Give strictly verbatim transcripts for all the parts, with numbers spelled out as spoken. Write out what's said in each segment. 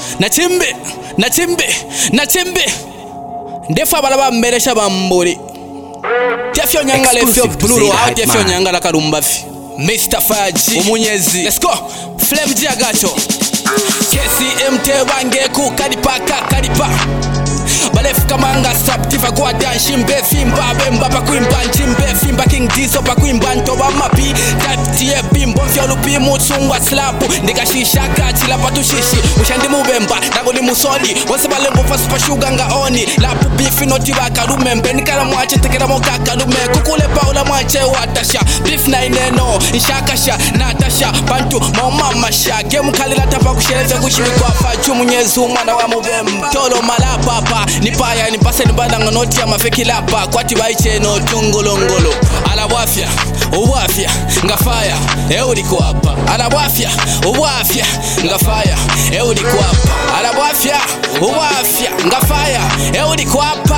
Nachimbe, nachimbe, nachimbe. Ndefa balaba mberesha bamburi. Tiafyo nyanga lefyo blue out tiafyo nyanga la karumba fi. Mister Faji Umunyezi. Let's go. Flame Jagacho. K C M T wange ku kadipaka kadipa. Balef kamanga strap tifa kwa dan shimbe fimba bemba pa kuimba nchimbe fimba king diso pa kuimba ntoba mapi type tie bimbo fyolupi mutsungwa slapu ndika shisha kachila patushishi ushandi mubemba nago ni musoli wose balembo fa super sugar nga oni lapu beef noti bakarume mbenikala mwache tekera mokaka lume kukule paula mwache watasha beef na ineno nshakasha natasha bantu mama sha game kalila tapa kusheleza kushimi kwa fachu Munyezi mwana wa mubemba tolo malapapa nipaya nipase nibadanga noti ya mafeki lapa kwati baiche no tungolongolo alabwafya ubwafya ngafaya euriko hapa alabwafya ubwafya ngafaya euriko hapa alabwafya ubwafya ngafaya euriko hapa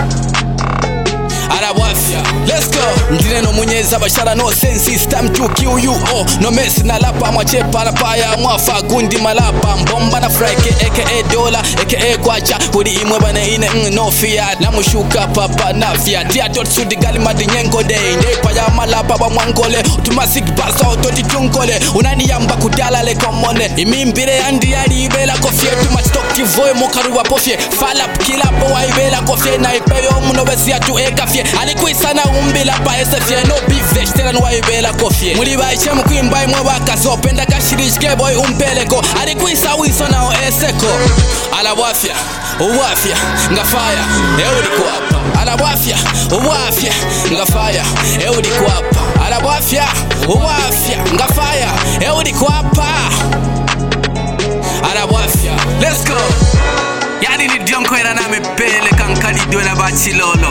alabwafya. Let's go. Ndine no Munyezi abashara no sense system to kill you oh no mess na lapa mwachepa la paya mwafa gundi malapa mbomba na frike aka dola aka kwacha kuri imwe bane ine mm, no fear la mushuka papa na fear dia tot sudi gali madinyengo day ndey paya malapa ba mwankole utumasik basa ototi tunkole unani yamba kudala le komone imimbire andi ali ibela kofie too much talk tivoe mokaruwa pofie falap kila bo wa ibela kofie na ipeyo muno besia tu ekafie alikuisana umbila pa S F no beef vegetarian wa ibela kofie muri baiche mukwimba imwe bakazopenda kashirishke boy umpeleko alikuisa wisona o eseko alabwafya ubwafya ngafaya euriko hapa alabwafya ubwafya ngafaya euriko hapa alabwafya ubwafya ngafaya euriko hapa alabwafya. Let's go. Yani ni dionko era na mepele kankali dola bachilolo.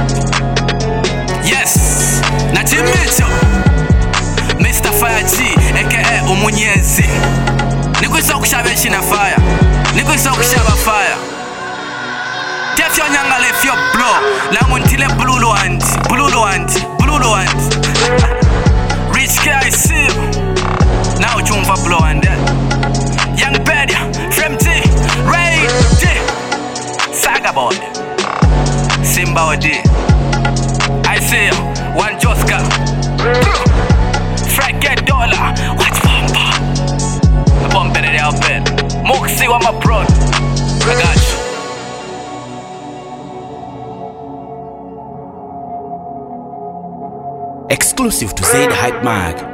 Yes, na Timecho Mister Faji aka Umunyezi. Niko isa kushabeshi na fire. Niko isa kushaba fire. Tiafyo nyanga lefyo blow. La muntile blue lo anti. Blue lo anti. Blue lo anti. Rich K I see you. Now chumfa blow and that. Young Bedia Frem T Ray T Saga boy Simba Wadi I see you, one Joska Frank dollar, watch bumper The bumper in the outfit Moxie on my prod I got you. Exclusive to Zaid Hype Mag.